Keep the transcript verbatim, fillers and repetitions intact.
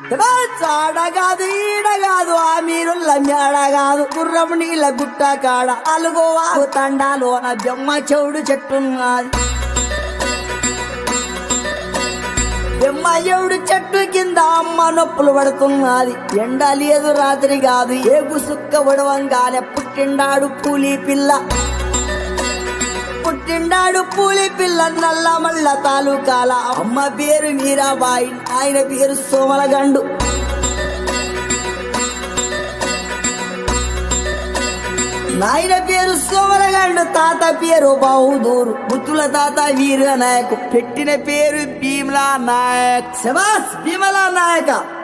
చాడ కాదు ఈడ కాదు ఆ మీరు మేడ కాదు గుర్రం నీళ్ళ గుట్ట కాడ అలుగోవాగు తండాలోన జమ్మ చెవుడు చెట్టున్నది. జమ్మ చెవుడు చెట్టు కింద అమ్మ నొప్పులు పడుతున్నది. ఎండ లేదు రాత్రి కాదు ఏగు సుక్క ఉడవంగానే పుట్టిండాడు పూలి పిల్ల. పుట్టిండాడు పూలి పిల్ల నల్ల మల్ల తాలూకాల. అమ్మ పేరు మీరాబాయి, ఆయన పేరు సోమలగండు. నాయన పేరు సోమలగండు, తాత పేరు బహదూరు, ముత్తుల తాత వీర నాయకు, పెట్టిన పేరు భీమలా నాయక్. శబాస్ భీమలా నాయక.